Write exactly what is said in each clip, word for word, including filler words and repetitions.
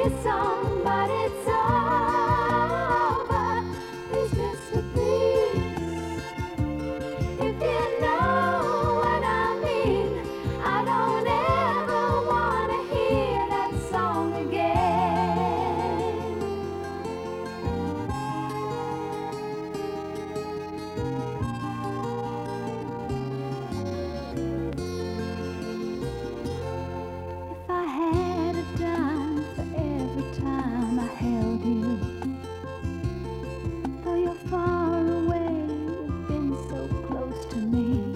his song, but it's over. Please, mister, please. If you know what I mean, I don't ever want to hear that song again. If I had a dime for every time I held you, though you're far away, you've been so close to me.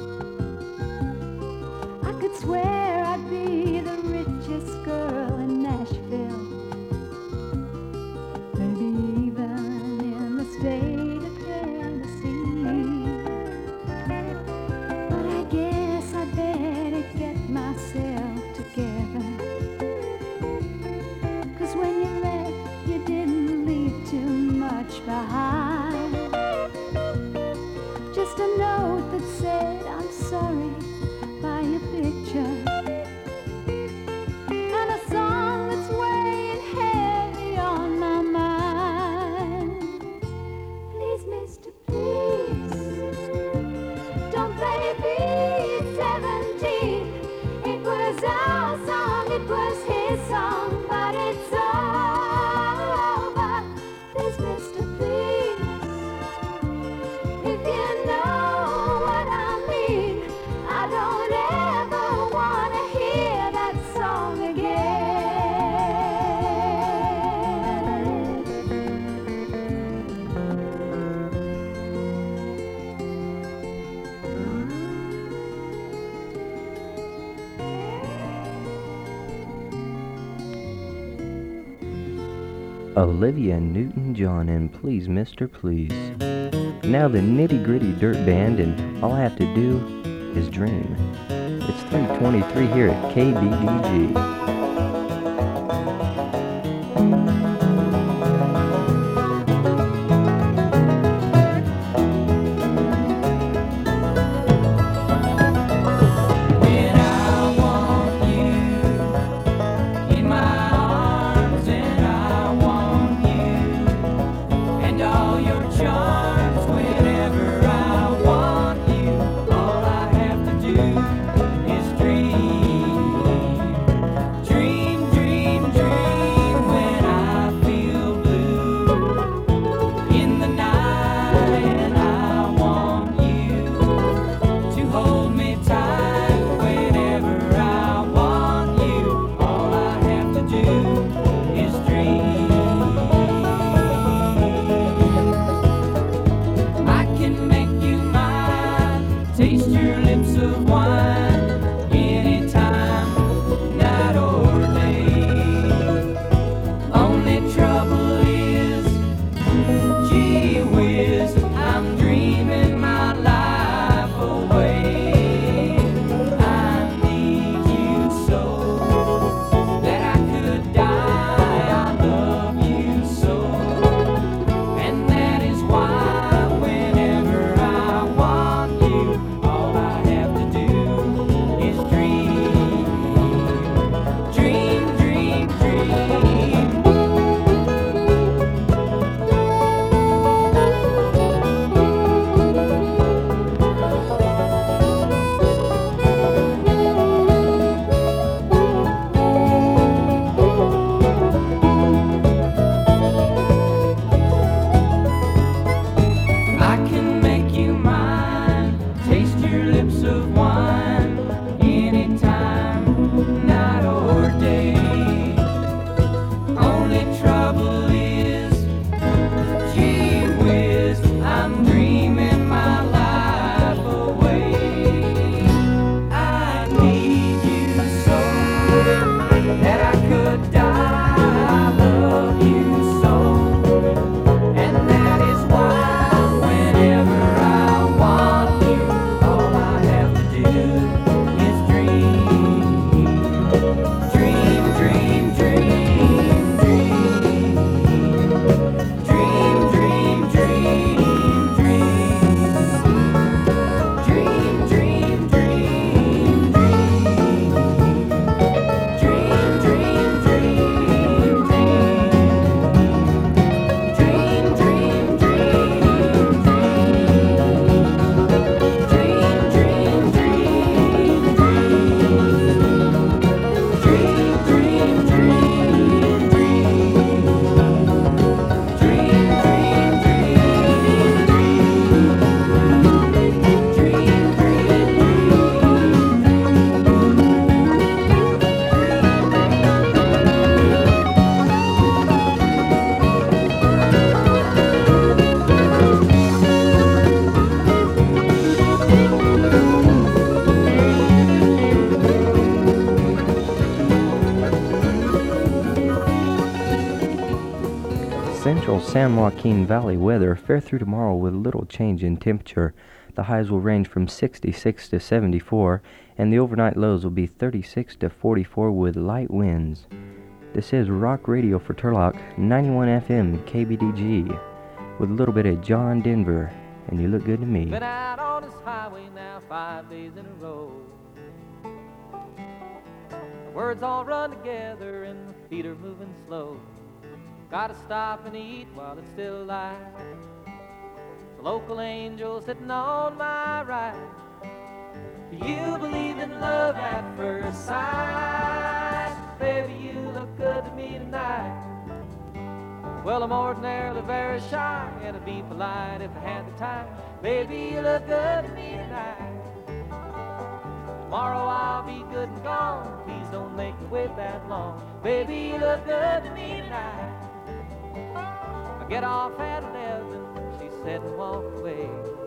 I could swear I'd be the richest girl in Nashville, maybe even in the state of Tennessee. But I guess I better get myself together, 'cause when you left, you didn't leave too much behind. Just a note that said, I'm sorry, by your picture, and a song that's weighing heavy on my mind. Please, mister, please, don't play B seventeen. It was our song, it was his song, but it's over. Please, mister, please. If you know what I mean, I don't ever want to hear that song again. Olivia Newton-John and Please Mister Please. Now the Nitty Gritty Dirt Band and All I Have to Do is Dream. It's three twenty-three here at K B D G. Dream. central San Joaquin Valley weather fair through tomorrow with little change in temperature. The highs will range from sixty-six to seventy-four, and the overnight lows will be thirty-six to forty-four with light winds. This is Rock Radio for Turlock, ninety-one F M K B D G, with a little bit of John Denver, and you look good to me. Been out on this highway now five days in a row. The words all run together and the feet are moving slow. Gotta stop and eat while it's still light. The local angel sitting on my right. Do you believe in love at first sight? Baby, you look good to me tonight. Well, I'm ordinarily very shy, and I'd be polite if I had the time. Baby, you look good to me tonight. Tomorrow I'll be good and gone. Please don't make me wait that long. Baby, you look good to me tonight. I get off at eleven, she said and walked away.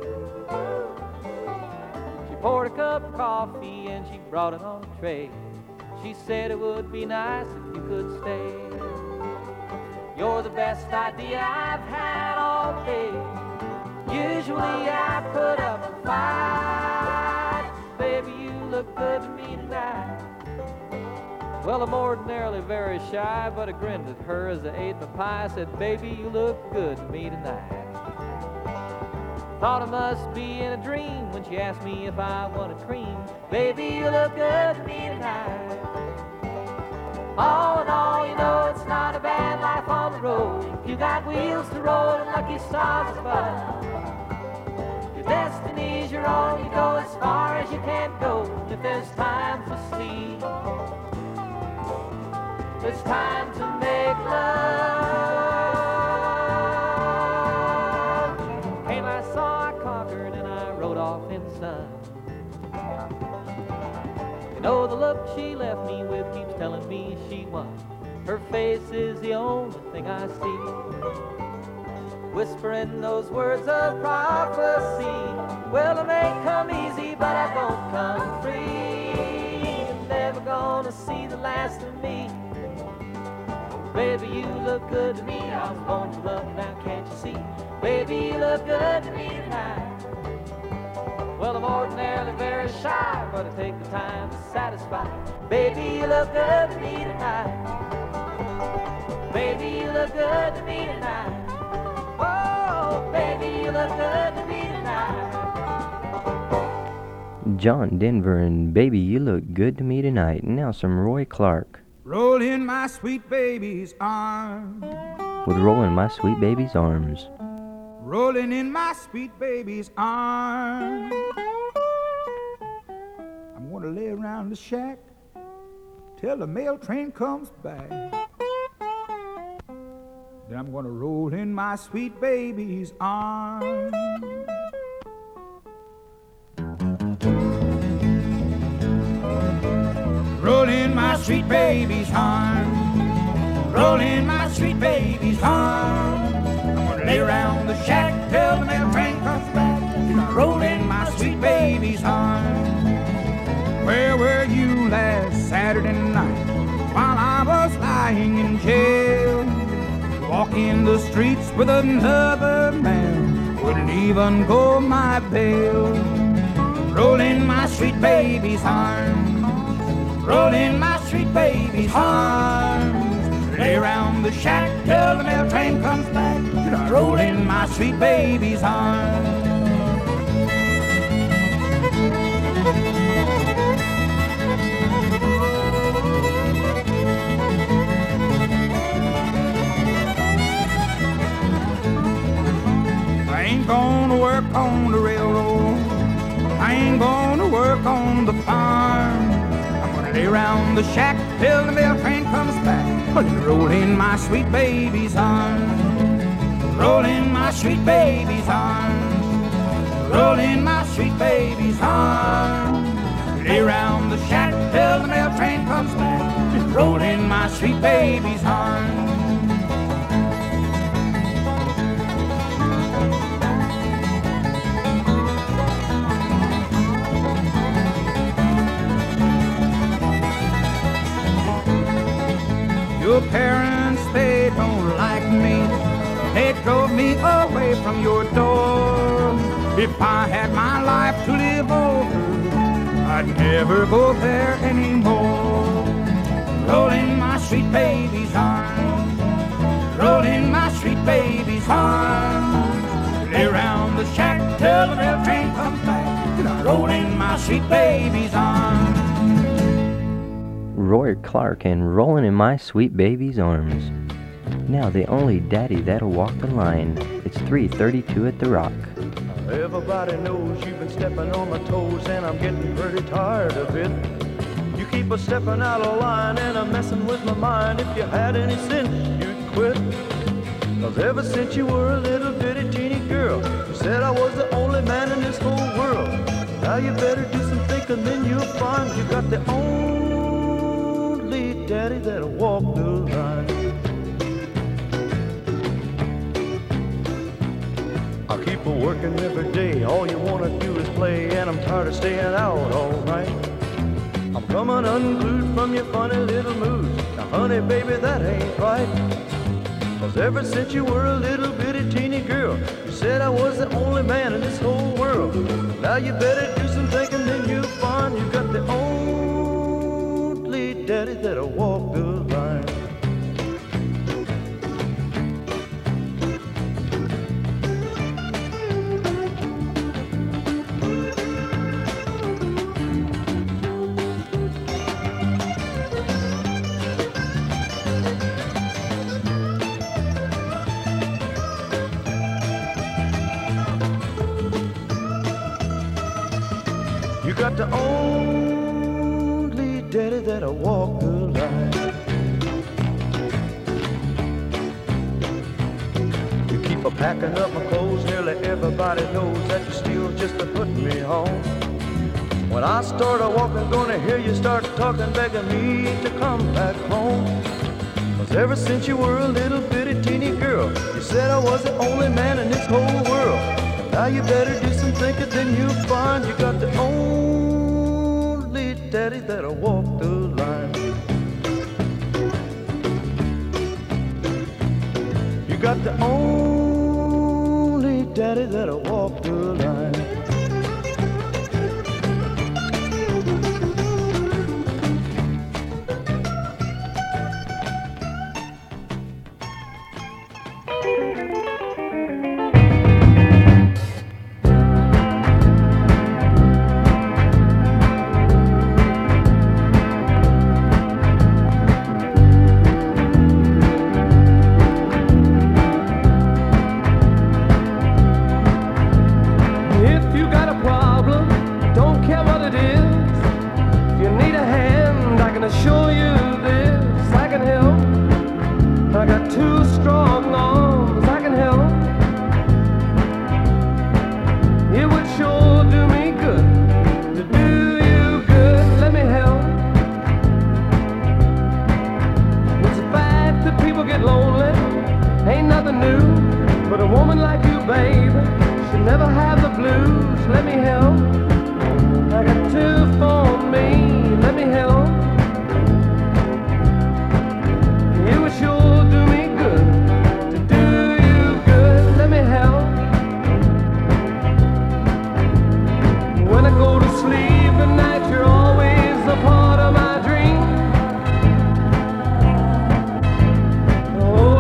She poured a cup of coffee and she brought it on a tray. She said it would be nice if you could stay. You're the best idea I've had all day. Usually I put up a fight. Baby, you look good to me tonight. Well, I'm ordinarily very shy, but I grinned at her as I ate my pie. I said, baby, you look good to me tonight. Thought I must be in a dream when she asked me if I wanted cream. Baby, you look good to me tonight. All in all, you know it's not a bad life on the road. If you got wheels to roll and lucky stars above, your destiny's your own. You go as far as you can go. If there's time for sleep, it's time to make love. Came I saw, I conquered, and I rode off in the sun. You know the look she left me with keeps telling me she won. Her face is the only thing I see, whispering those words of prophecy. Well, it may come easy, but I won't come free. You're never gonna see the last of me. Baby, you look good to me. I was born to love, now can't you see? Baby, you look good to me tonight. Well, I'm ordinarily very shy, but I take the time to satisfy. Baby, you look good to me tonight. Baby, you look good to me tonight. Oh, baby, you look good to me tonight. John Denver and Baby, You Look Good to Me Tonight. Now some Roy Clark. Roll in my sweet baby's arms. With Roll in My Sweet Baby's Arms. Rolling in my sweet baby's arms. I'm gonna lay around the shack till the mail train comes back. Then I'm gonna roll in my sweet baby's arms. Roll in my sweet baby's arms. Roll in my sweet baby's arms. I'm gonna lay around the shack till the mail train comes back. Roll in my sweet baby's arms. Where were you last Saturday night while I was lying in jail? Walking the streets with another man, wouldn't even go my bail. Roll in my sweet baby's arms. Roll in my sweet baby's arms. Lay around the shack till the mail train comes back. Roll in my sweet baby's arms. I ain't gonna work on the railroad. I ain't gonna work on the farm. Lay around the shack till the mail train comes back. Roll in my sweet baby's arms. Roll in my sweet baby's arms. Roll in my sweet baby's arms. Lay around the shack till the mail train comes back. Roll in my sweet baby's arms. Your parents, they don't like me. they drove me away from your door. If I had my life to live over, I'd never go there anymore. Rolling my sweet baby's arms, rolling my sweet baby's arms. Lay around the shack till the rail train comes back, rolling my sweet baby's arms. Roy Clark and Rolling in My Sweet Baby's Arms. Now the only daddy that'll walk the line. It's three thirty-two at the Rock. Everybody knows you've been stepping on my toes, and I'm getting pretty tired of it. You keep a stepping out of line and I'm messing with my mind. If you had any sense, you'd quit. Cause ever since you were a little bitty teeny girl, you said I was the only man in this whole world. Now you better do some thinking, then you'll find you got the only daddy that'll walk the line. I keep working every day, all you wanna do is play, and I'm tired of staying out all night. I'm coming unglued from your funny little moods. Now honey baby, that ain't right. Cause ever since you were a little bitty teeny girl, you said I was the only man in this whole world. Now you better do some thinking, then you'll find you got the only daddy that'll walk the line. You got the only daddy that'll walk the line. You keep a packing up my clothes, nearly everybody knows that you still just a putting me home. When I start a walking, gonna hear you start talking, begging me to come back home. Cause ever since you were a little bitty teeny girl, you said I was the only man in this whole world. Now you better do some thinking, then you'll find you got the only daddy that'll walk the line. You got the only daddy that'll walk the line. Oh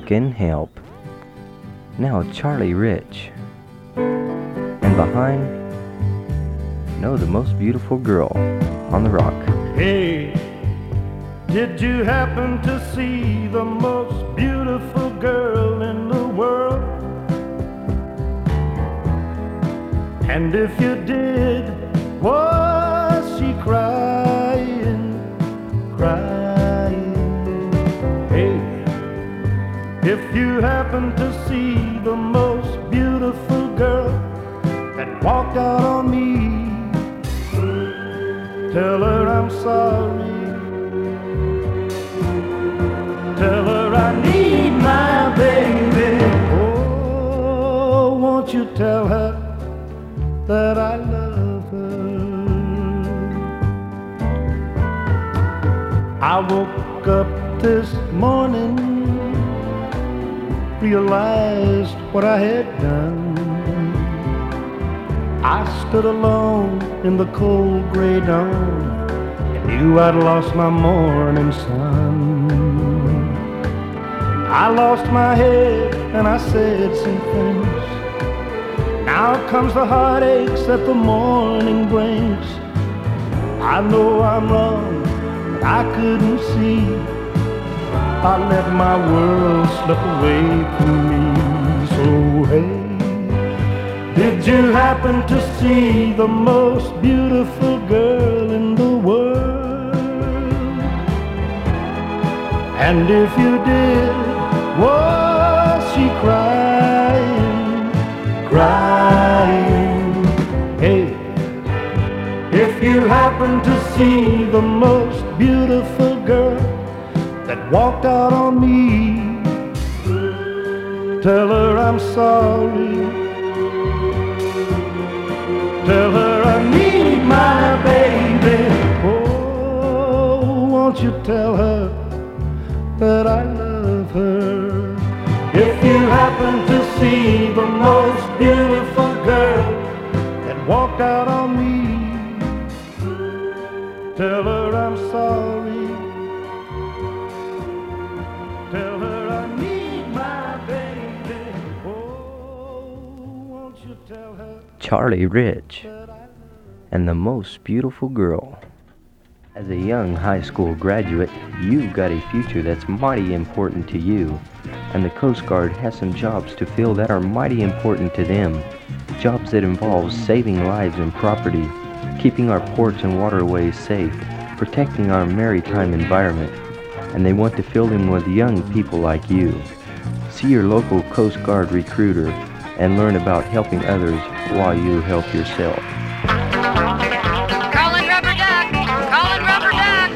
asking help. Now Charlie Rich. And behind, no, the most beautiful girl on the rock. Hey, did you happen to see the most beautiful girl in the world? And if you did, was she crying, crying? Hey, if you happen to see the most beautiful girl that walked out on me, tell her I'm sorry. Tell her I need my baby. Oh, won't you tell her that I love her? I woke up this morning, realized what I had done. I stood alone in the cold gray dawn and knew I'd lost my morning sun. I lost my head and I said some things. Now comes the heartaches that the morning brings. I know I'm wrong, but I couldn't see. I let my world slip away from me. So hey, did you happen to see the most beautiful girl in the world? And if you did, was she crying, crying? Hey, if you happen to see the most beautiful girl that walked out on me, tell her I'm sorry. Tell her I need my baby. Oh, won't you tell her that I love her? If you happen to see the most beautiful girl that walked out on me, tell her I'm sorry. Tell her I need my baby. Oh, won't you tell her Charlie Rich and the most beautiful girl. As a young high school graduate, you've got a future that's mighty important to you, and the Coast Guard has some jobs to fill that are mighty important to them. Jobs that involve saving lives and property, keeping our ports and waterways safe, protecting our maritime environment, and they want to fill them with young people like you. See your local Coast Guard recruiter and learn about helping others while you help yourself. Calling Rubber Duck! Calling Rubber Duck!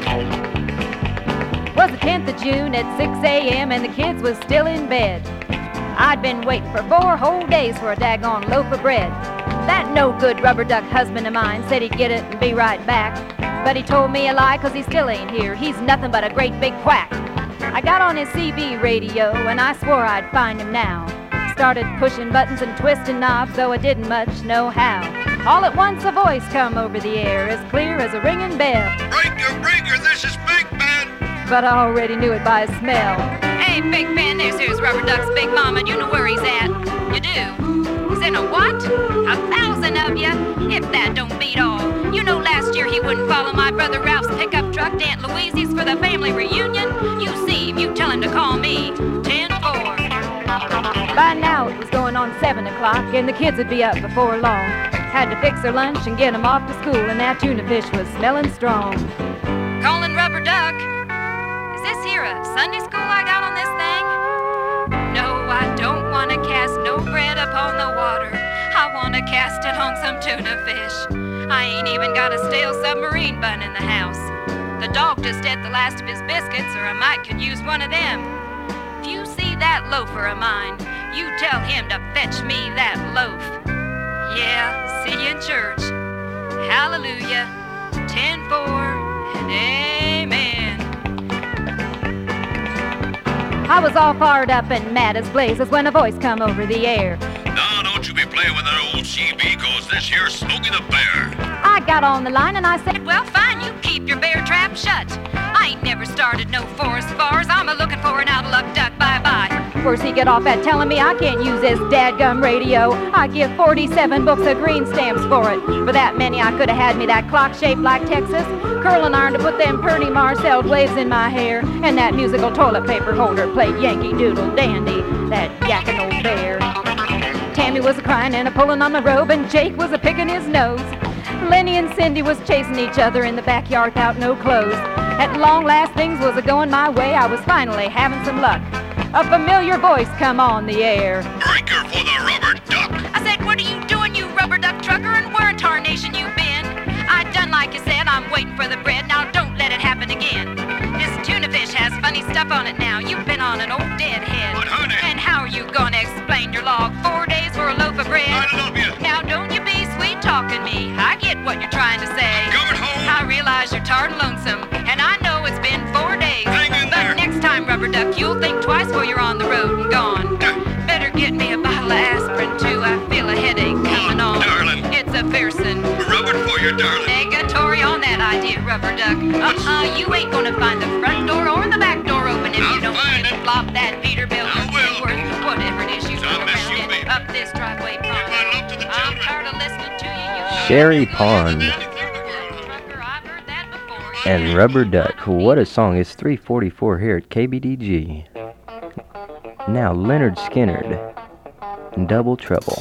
Was the tenth of June at six a.m. and the kids was still in bed. I'd been waiting for four whole days for a daggone loaf of bread. That no-good rubber duck husband of mine said he'd get it and be right back. But he told me a lie, 'cause he still ain't here. He's nothing but a great big quack. I got on his C B radio and I swore I'd find him now. Started pushing buttons and twisting knobs, though I didn't much know how. All at once a voice come over the air, as clear as a ringing bell. Breaker, breaker, this is Big Ben. But I already knew it by his smell. Hey, Big Ben, this here's Rubber Duck's Big Mama. You know where he's at? You do? He's in a what? A thousand of you? If that don't beat all. You know last year he wouldn't follow my brother Ralph's pickup truck to Aunt Louise's for the family reunion? You see him, you tell him to call me. ten four. By now it was going on seven o'clock, and the kids would be up before long. Had to fix their lunch and get them off to school, and that tuna fish was smelling strong. Calling Rubber Duck. Is this here a Sunday school I got on this thing? No, I don't want to cast no bread upon the water. I want to cast it on some tuna fish. I ain't even got a stale submarine bun in the house. The dog just ate the last of his biscuits, or I might could use one of them. If you see that loafer of mine, you tell him to fetch me that loaf. Yeah, see you in church. Hallelujah. ten four and amen. I was all fired up and mad as blazes when a voice come over the air. Now don't you be playing with that old C B, 'cause this here's Smokey the Bear. I got on the line and I said, Well, fine, you keep your bear trap shut. I ain't never started no forest fires. I'm a looking for an out-of-luck duck. Bye-bye. Where's he get off at telling me I can't use this dadgum radio? I give forty-seven books of green stamps for it. For that many, I could have had me that clock shaped like Texas, curling iron to put them purty Marcelled waves in my hair, and that musical toilet paper holder played Yankee Doodle Dandy, that yakking old bear. Tammy was a-crying and a-pulling on the robe, and Jake was a-picking his nose. Lenny and Cindy was chasing each other in the backyard without no clothes. At long last, things was a-going my way. I was finally having some luck. A familiar voice come on the air. Breaker for the rubber duck. I said, what are you doing, you rubber duck trucker, and where in tarnation you been? I done like you said, I'm waiting for the bread. Now don't let it happen again. This tuna fish has funny stuff on it now. You've been on an old deadhead. But honey. And how are you gonna explain your log? Four days for a loaf of bread. I love you. Now don't you be sweet talking me. I get what you're trying to say. Coming home. I realize you're tired and lonesome, and I know it's been four days. Hang in but there. next time, rubber duck, you'll think twice before you're on the road and gone. Better get me a bottle of aspirin too. I feel a headache coming Oh, on. darling. It's a fearsome. Rub it for you, darling. Negatory on that idea, rubber duck. Uh-uh, you ain't gonna find the front door or the back door open if I'll you don't find it. flip-flop that Peterbilt I or will. Kenworth, whatever it is you I'll run miss around you, in, baby. up this driveway my love to the I'm children. tired of listening to you. you Sherry Pond trucker, I've heard that before. and Rubber Duck. What a song. It's three forty-four here at K B D G. Now Leonard Skinnard, Double Trouble.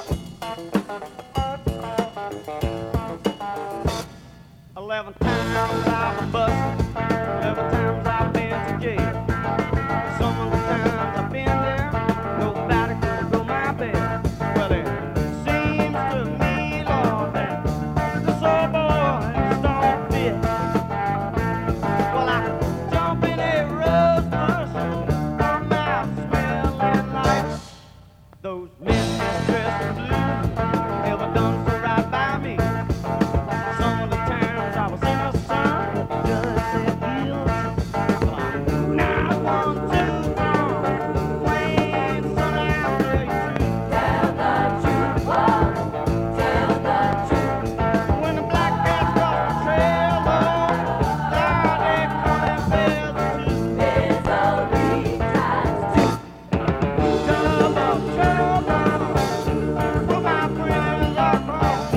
Eleven times I've been busted, eleven times I've been to jail. Some of the times I've been there, nobody could go my bail. Well, it seems to me, Lord, that this old boy don't fit. Well, I jump in a rose bush, my mouth smelling like those men dressed in blue never done so right by me. Some of the times I was in the sun, just said guilty. Well, I'm not one too long, playing sun after you. Tell the truth, boy, tell the truth. When the black cats cross the trail, Lord, there they come and bells too. Misery times two. Trouble, trouble, for my friends are cross.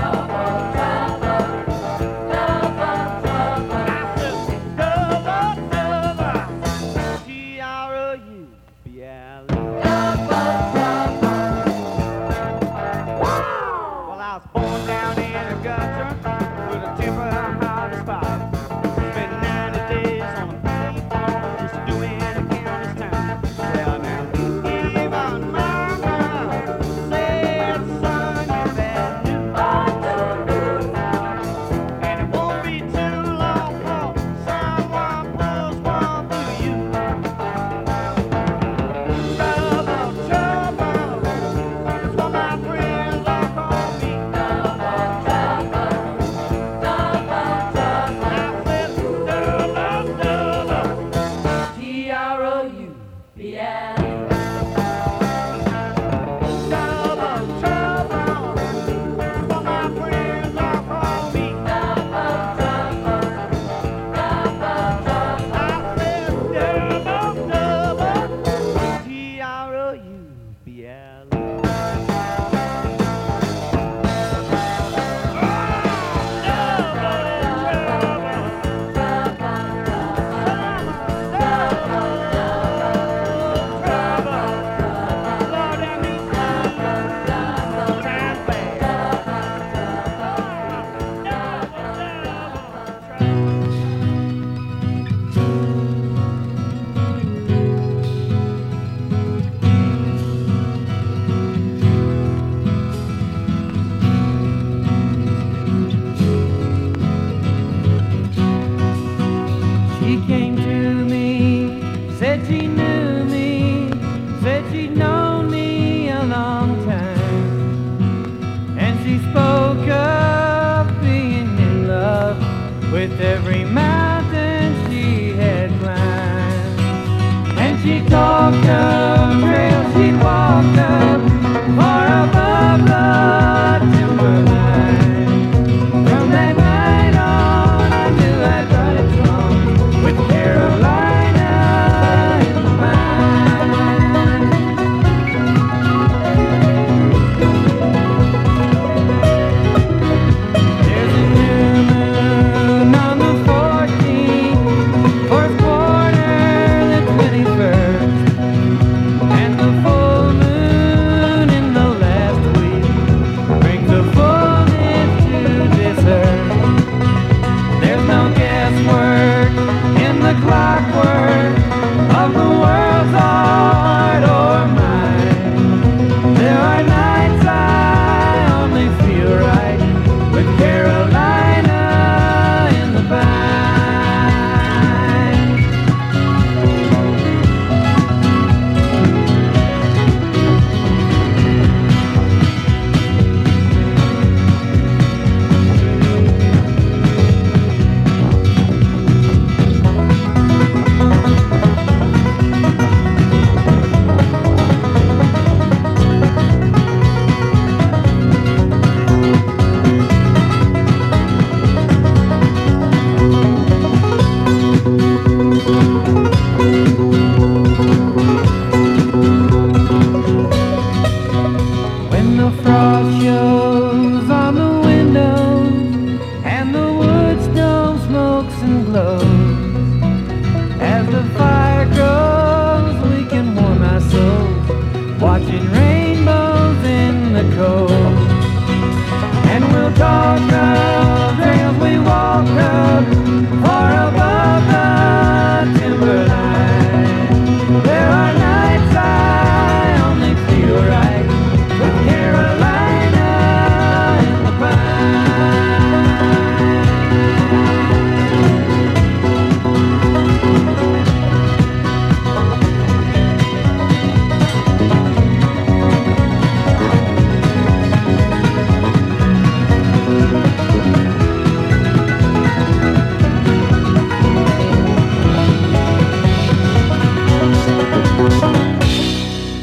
Well, I was born down in a gutter with a temper hard as fire. Spent ninety days on a payphone just doing accountant's time. Well, now, even mama said, son, you better do. And it won't be too long before someone pulls one through you. Trouble, trouble, that's what my friends all call me. Double trouble, double trouble. I said double, double, T R O U B L E. Double trouble, that's what my friends all call me. Double trouble, double trouble. I said double, double, T R O U B L E. She came to me, said she knew me, said she'd known me a long time. And she spoke of being in love with every mountain she had climbed. And she talked of trails she'd walked up far above the timberline. From that night on, I knew I'd got it wrong with Carolina in mind.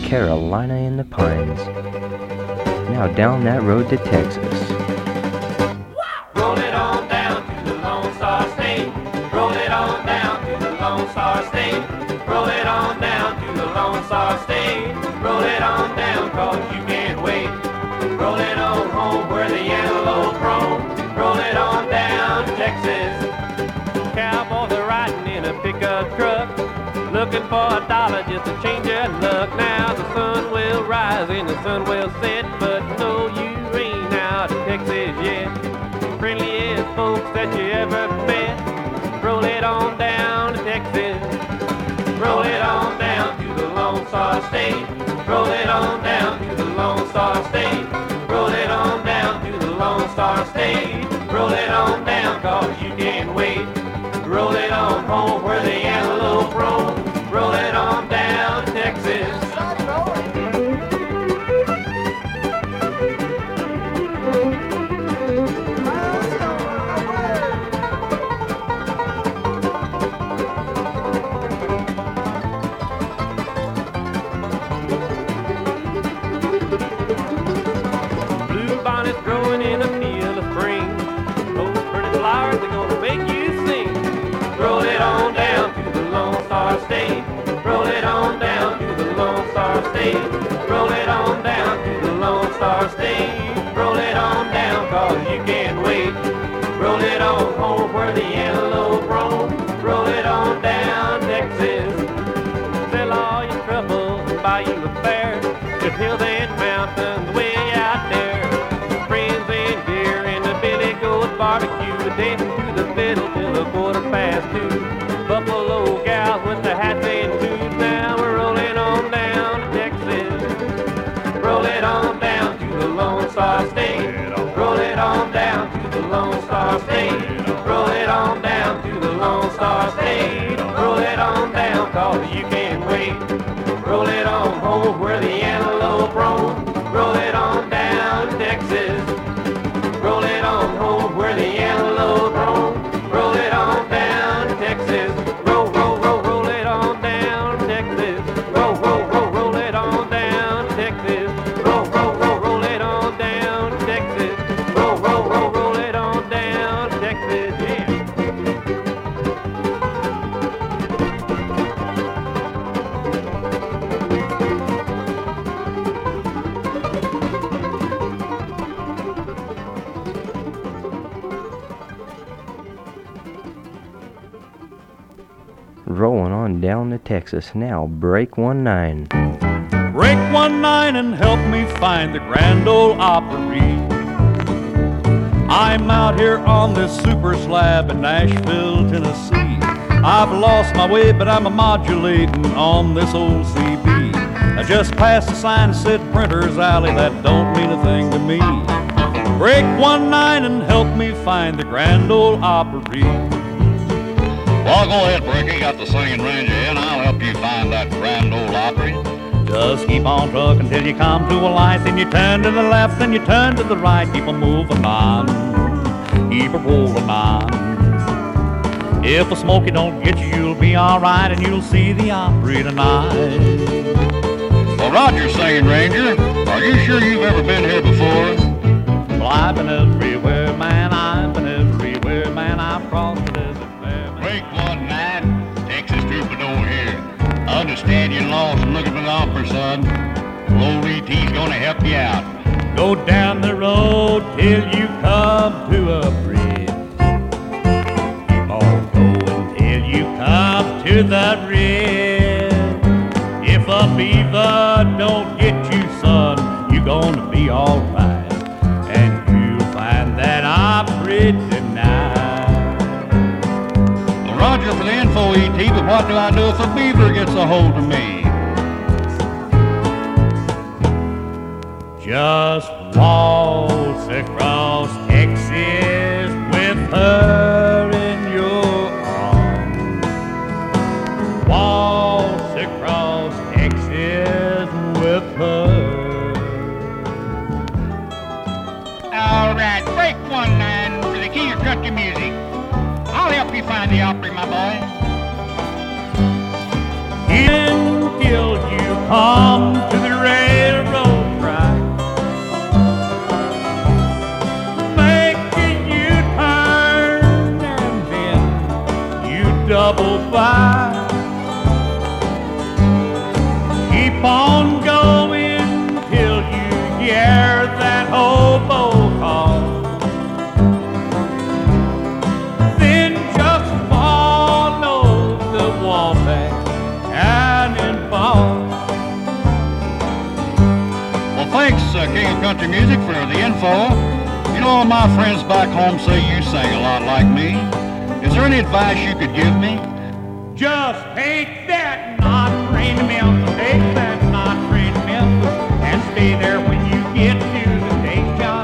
Carolina in the Pines. Now down that road to Texas. Roll it on down to the Lone Star State. Roll it on down to the Lone Star State. Roll it on down to the Lone Star State. Roll it on down, cause you can't wait. Roll it on home where the antelope roam. Roll it on down to Texas. Cowboys are riding in a pickup truck, looking for a dollar just to change their luck. Now the sun will rise and the sun will set, but no, you ain't out of Texas yet. Friendliest folks that you ever met. Roll it on down to Texas. Roll it on down to the Lone Star State. Roll it on down to the Lone Star State. Roll it on down to the Lone Star State. Roll it on down, cause you can't wait. Roll it on home where the antelope roam. Roll it on down to Texas. Blue bonnets growing in a field of spring. Those pretty flowers are gonna make you sing. Roll it on down to the Lone Star State. Roll it on down to the Lone Star State. Roll it on down to the Lone Star State. Roll it on down, cause you can't wait. Roll it on home where the antelope roam. Roll it on down Texas. Sell all your troubles and buy you a fare. Just hills and mountains way out there. Friends and deer and the Billy Goat barbecue. Dancing to the fiddle till a quarter past two. Buffalo gals with the hats and boots. Now we're rolling on down to Texas. Roll it on down to the Lone Star State. Roll it on down to the Lone Star State. Roll it on down to the Lone Star State. Roll it on down, cause you can't wait. Roll it on home where the antelope roam. Roll it on down to Texas. Roll it on home where the antelope roam. Roll it on down to Texas. Roll, roll, roll, roll it on down to Texas. Roll, roll, roll, roll it on down to Texas. Roll, roll, roll, roll it on down to Texas. Roll, roll, roll, roll it on down to Texas. Yeah. Rolling on down to Texas. Now break one nine. Break one nine and help me find the Grand Ole Opry. I'm out here on this super slab in Nashville, Tennessee. I've lost my way, but I'm a modulating on this old C B. I just passed a sign that said Printer's Alley, that don't mean a thing to me. Break one nine and help me find the Grand Ole Opry. Well, go ahead, Bricky. Got the singing ranger in. I'll help you find that Grand Ole Opry. Just keep on trucking till you come to a light, then you turn to the left, then you turn to the right. Keep on moving on, keep a rolling on. If the smoky don't get you, you'll be alright, and you'll see the Opry tonight. Well, Roger, singing ranger, are you sure you've ever been here before? Well, I've been everywhere, man. I've been everywhere, man. I've crossed the desert fair, man. Break one nine, Texas troubadour here. I understand you're lost and looking for the opera, son. Well, old E T's gonna help you out. Go down the road till you come to a bridge. Keep on going till you come to the bridge. If a beaver don't get you, son, you're gonna be alright, and you'll find that Opry tonight. Well, Roger, for the info, E T, but what do I do if a beaver gets a hold of me? Just waltz across Texas with her in your arms. Waltz across Texas with her. All right, break one nine for the king of country music. I'll help you find the Opry, my boy. Until you come to the by. Keep on going till you hear that hobo call. Then just follow the Wabash Cannonball. Well, thanks, uh, King of Country Music, for the info. You know, all my friends back home say you sing a lot like me. Is there any advice you could give me? Just take that knot, train to Memphis, take that knot, train to Memphis, and stay there when you get to the station.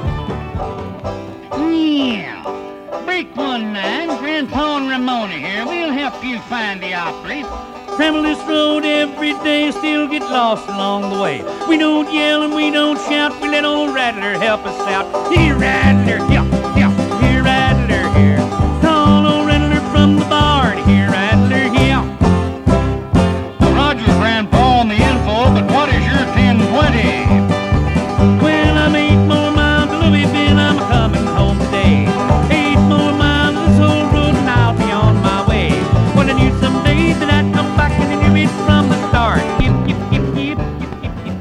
Yeah. Break one nine, Grandpa and Ramona here. We'll help you find the Opry. Travel this road every day, still get lost along the way. We don't yell and we don't shout, we let old Rattler help us out. Here, Rattler, here, here, here, Rattler, here. Call old Rattler from the barn, here, Rattler, here. Roger, Grandpa, on the info, but what is your ten twenty? Well, I'm eight more miles to Louisville, I'm coming home today. Eight more miles this whole road and I'll be on my way. When I knew someday that I'd come back and I knew it from the start. Yip, yip, yip, yip, yip, yip, yip,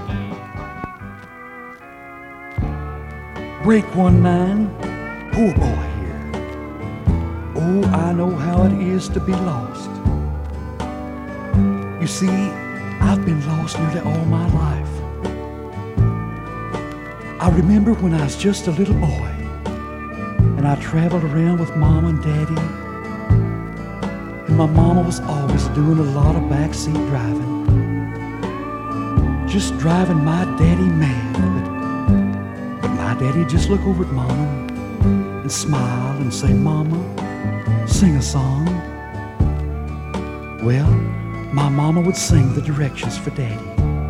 yip. Break one nine, poor boy here. Oh, I know how it is to be lost. You see, I've been lost nearly all my life. I remember when I was just a little boy and I traveled around with Mama and Daddy, and my mama was always doing a lot of backseat driving, just driving my daddy mad. But, but my daddy'd just look over at Mama and smile and say, "Mama, sing a song." Well, my mama would sing the directions for Daddy.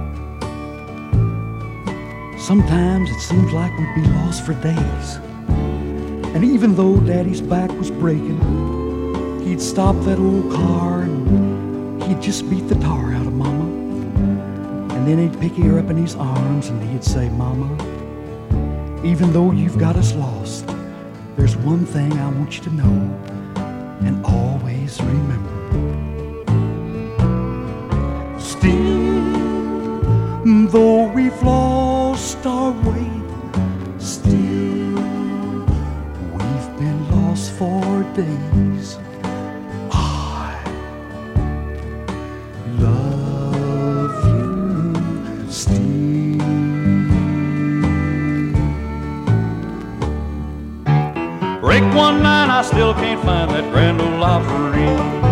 Sometimes it seems like we'd be lost for days. And even though Daddy's back was breaking, he'd stop that old car and he'd just beat the tar out of Mama. And then he'd pick her up in his arms and he'd say, "Mama, even though you've got us lost, there's one thing I want you to know and always remember. Still, though we've lost our way, still we've been lost for days. I love you still." Break one nine, I still can't find that Grand Ole Opry.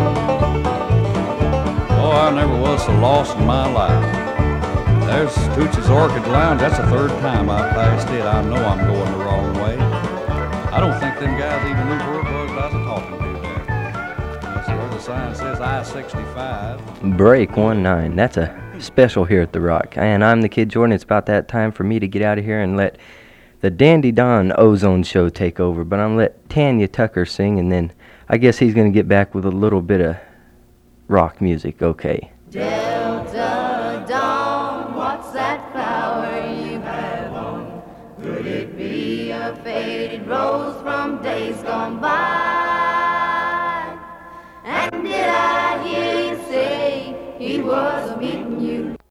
Oh, I never was so lost in my life. There's Tootsie's Orchid Lounge. That's the third time I've passed it. I know I'm going the wrong way. I don't think them guys even knew where it was I was talking to there. That's where the sign says I sixty-five. Break one nine. That's a special here at The Rock. And I'm the Kid Jordan. It's about that time for me to get out of here and let the Dandy Don Ozone Show take over. But I'm going to let Tanya Tucker sing, and then I guess he's going to get back with a little bit of rock music. Okay. Delta Dawn, what's that flower you have on? Could it be a faded rose from days gone by? And did I hear you say he was a